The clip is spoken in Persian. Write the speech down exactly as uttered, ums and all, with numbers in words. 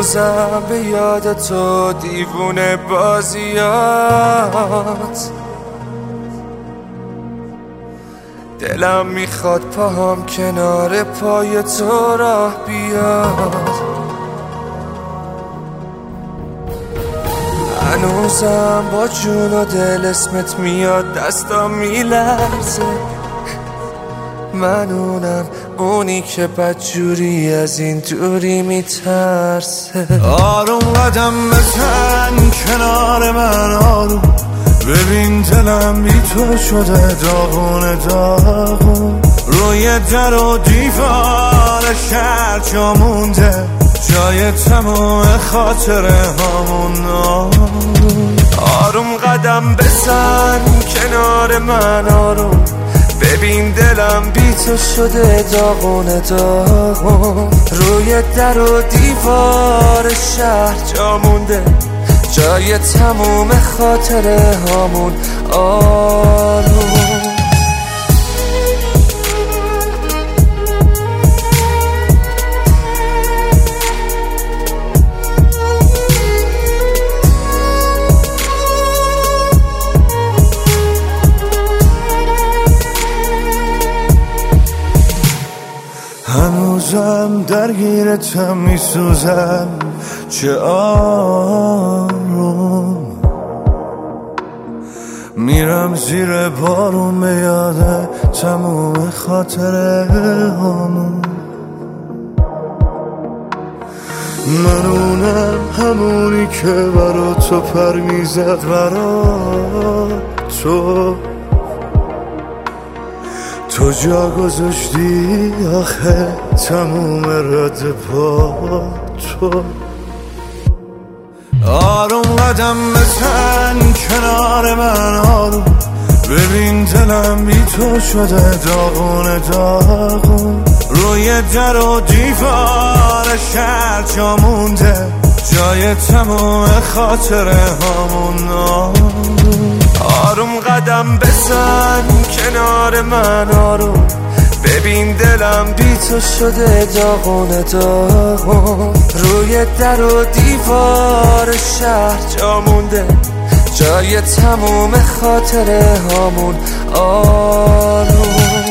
هنوزم به یاد تو دیوونه بازیات، دلم میخواد پاهم کنار پای تو راه بیاد. هنوزم با جون و دل اسمت میاد، دستم میلرزه. من اونم اونی که بدجوری از این دوری میترسه. آروم قدم بزن کنار من، آروم ببین دلم بی تو شده داغون داغون. روی در و دیوار شهر جا مونده، جای تمام خاطره هامون. آروم قدم بزن کنار من، آروم ببین دلم بی تو شده داغون داغون. روی در و دیوار شهر جا مونده، جای تموم خاطره هامون. آروم هنوزم درگیرتم میسوزم، چه آروم میرم زیر بارون به یاد تموم خاطره همون. من اونم همونی که برا تو پر میزد، برا تو تو جا گذاشتی آخه تموم رد پا تو. آروم قدم بزن کنار من، آروم ببین دلم بی تو شده داغون داغون. روی در و دیوار شهر جا مونده، جای تموم خاطره هامون. آروم قدم بزن کنار من، آروم ببین دلم بی تو شده داغون داغون. روی در و دیوار شهر جا مونده، جای تموم خاطره هامون. آروم